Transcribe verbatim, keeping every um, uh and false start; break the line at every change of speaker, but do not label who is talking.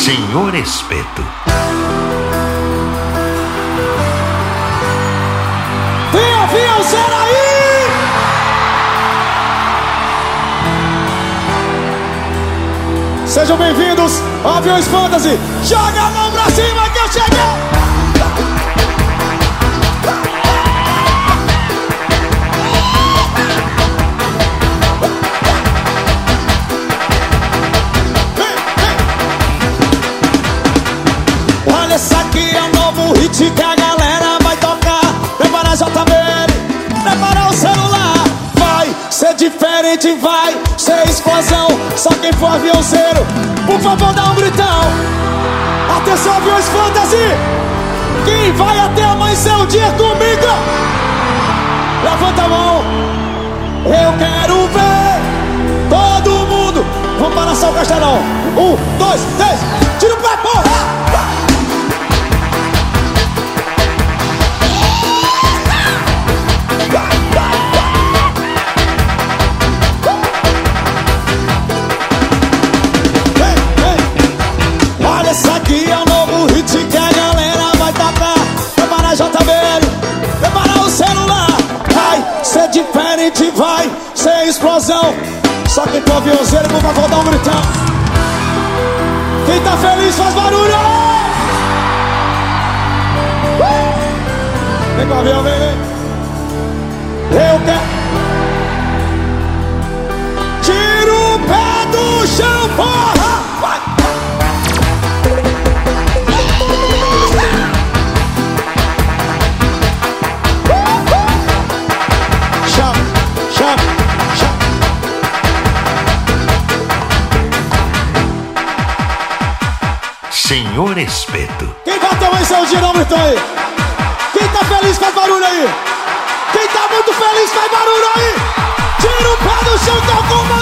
Senhor Espeto.
Vem, aviãozeiro aí! Sejam bem-vindos ao Aviões Fantasy. Joga a mão pra cima que eu cheguei! Olha, esse aqui é um novo hit que a galera vai tocar. Prepara a J B L, prepara o celular. Vai ser diferente, vai ser explosão. Só quem for aviãozeiro, por favor dá um gritão. Atenção, Aviões Fantasy. Quem vai até amanhecer o dia comigo? Levanta a mão. Eu quero ver todo mundo. Vamos balançar o castelão. Um, dois, três. Tira o pé, porra! Esse aqui é o novo hit que a galera vai tocar. Prepara a J B L, prepara o celular. Vai ser diferente, vai ser explosão. Só quem for aviãozeiro, por favor, dá um gritão. Quem tá feliz faz barulho. uh! Vem com o avião, vem, vem. Eu quero. Tira o pé do chão, porra. Vai.
Senhor Espeto.
Quem vai até amanhecer o dia, não gritou aí. Quem tá feliz faz barulho aí. Quem tá muito feliz faz barulho aí. Tira o pé do chão, tá com